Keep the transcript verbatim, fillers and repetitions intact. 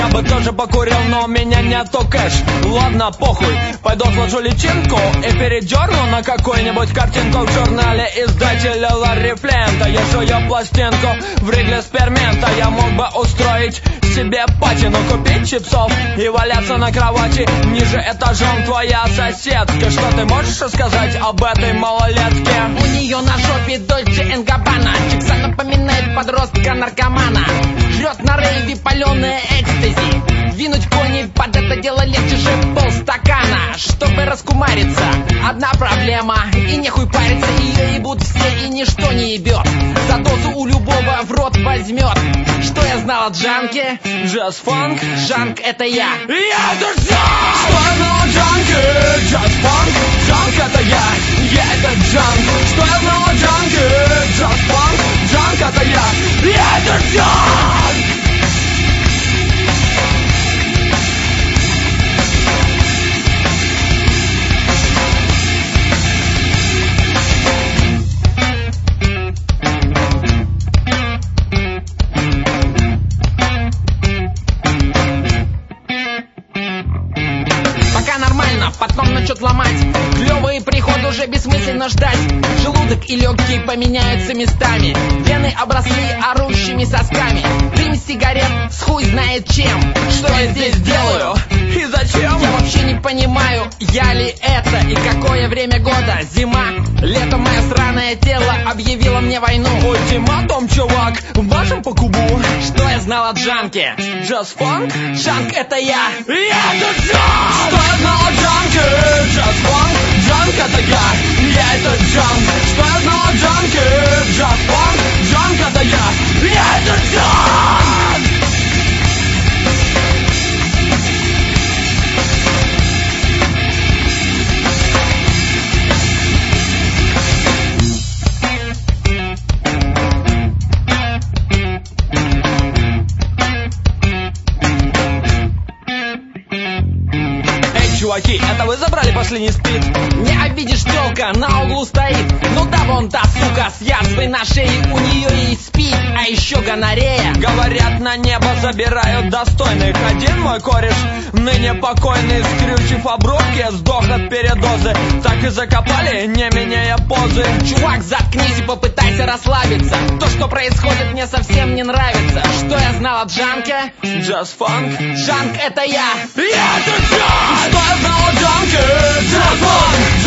Я бы тоже покурил, но у меня нету кэш. Ладно, похуй, пойду отложу личинку и передерну на какую-нибудь картинку в журнале издателя Ларри Флинта. Я жую пластинку в Ригле Спермента. Я мог бы устроить себе патину, купить чипсов и валяться на кровати ниже этажом. Твоя соседка, что ты можешь рассказать об этой малолетке? У нее на жопе Дольче энд Габбана. Чикса напоминает подростка-наркомана. Жрет на рейве паленое экстази. Двинуть кони под это дело легче же полстакана. Чтобы раскумариться, одна проблема. И нехуй париться, ее ебут все и ничто не ебет. За дозу у любого в рот возьмет. Что я знал о джанке? Джаз-фанк? Джанк это я. Я это джанк! Что я знал о джанке? Джаз-фанк? Джанк это я. Я это джанк. Что я знал о джанке? Джаз-фанк? Джанк это я. Я это джанк! Потом начнет ломать. Клевый приход уже бессмысленно ждать. Желудок и легкие поменяются местами. Вены обросли орущими сосками. Дым сигарет с хуй знает чем. Что я здесь делаю? И зачем? Я вообще не понимаю, я ли это и какое время года. Зима, лето, мое сраное тело объявило мне войну. Ультиматум, чувак, вашим по кубу. Что я знал о джанке? Джаз-фанк? Джанк это я. Я это джанк! Что я знал о джанке? Джаз-фанк? Джанк это я. Я это джанк. Что я знал о джанке? Джаз-фанк? Джанк это я. Я это джанк! Чуваки, это вы забрали последний спид? Не обидишь, тёлка на углу стоит. Ну да, вон та сука с язвой на шее. У нее есть спид, а еще гонорея. Говорят, на небо забирают достойных. Один мой кореш, ныне покойный, скрючив обрубки, сдох от передозы. Так и закопали, не меняя позы. Чувак, заткнись и попытайся расслабиться. То, что происходит, мне совсем не нравится. Что я знал о джанке? Джаз-фанк? Джанк это я. Я это джанк! Что я знал о джанке? Джаз-фанк!